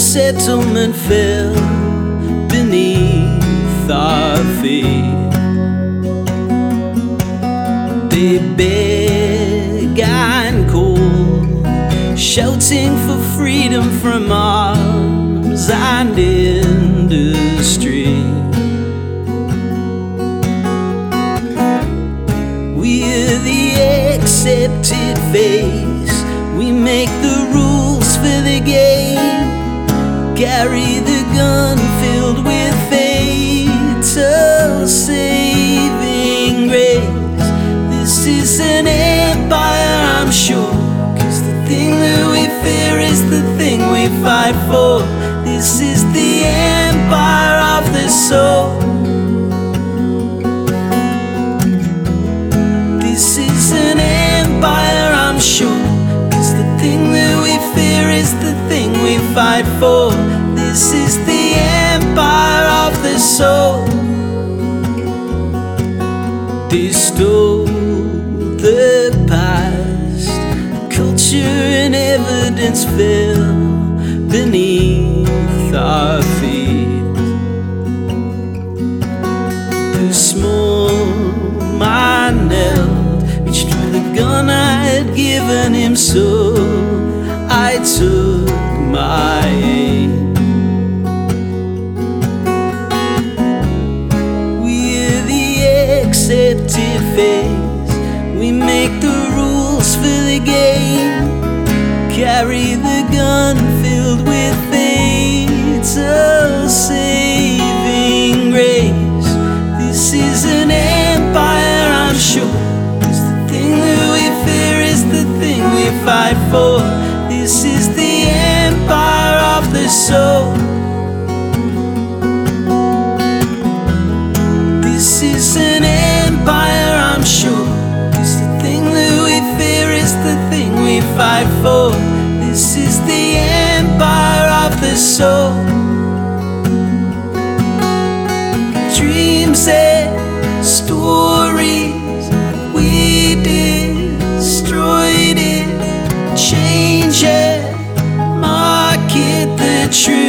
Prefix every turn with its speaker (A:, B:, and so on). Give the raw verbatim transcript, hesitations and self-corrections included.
A: settlement fell beneath our feet. They beg and call, shouting for freedom from arms and industry. We're the accepted face, we make the rules for the game, carry the gun filled with fatal saving grace. This is an empire, I'm sure, 'cause the thing that we fear is the thing we fight for. This is the empire of the soul. This is an empire, I'm sure, 'cause the thing that we fear is the thing we fight for. This is the empire of the soul. They stole the past, culture and evidence fell beneath our feet. The small man knelt, reached for the gun I had given him, so I took my aim. We're the accepted phase, we make the rules for the game, carry the gun filled with fatal saving grace. This is an empire, I'm sure, 'cause the thing that we fear is the thing we fight for. This is the empire of the soul. This is an empire, I'm sure, 'cause the thing that we fear is the thing we fight for. This is the empire of the soul. Dreams and stories, we destroyed it. Change it, market the truth.